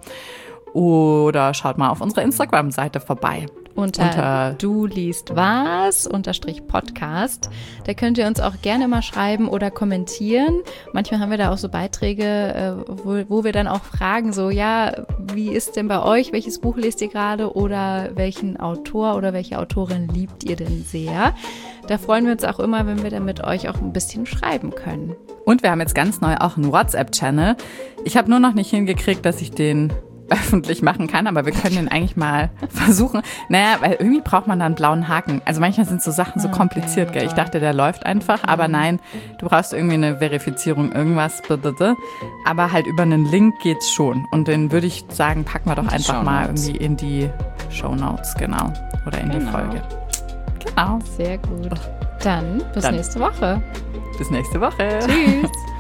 Oder schaut mal auf unserer Instagram-Seite vorbei. Unter, Unter- du liest was, unterstrich Podcast. Da könnt ihr uns auch gerne mal schreiben oder kommentieren. Manchmal haben wir da auch so Beiträge, äh, wo, wo wir dann auch fragen, so, ja, wie ist denn bei euch, welches Buch lest ihr gerade oder welchen Autor oder welche Autorin liebt ihr denn sehr? Da freuen wir uns auch immer, wenn wir dann mit euch auch ein bisschen schreiben können. Und wir haben jetzt ganz neu auch einen WhatsApp-Channel. Ich habe nur noch nicht hingekriegt, dass ich den öffentlich machen kann, aber wir können den eigentlich mal versuchen. Naja, weil irgendwie braucht man da einen blauen Haken. Also manchmal sind so Sachen so kompliziert, gell? Ich dachte, der läuft einfach, aber nein, du brauchst irgendwie eine Verifizierung, irgendwas. Aber halt über einen Link geht's schon. Und den würde ich sagen, packen wir doch In die einfach mal Shownotes. irgendwie in die Shownotes, genau. Oder in die Genau. Folge. Genau. Sehr gut. Dann bis Dann. nächste Woche. Bis nächste Woche. Tschüss.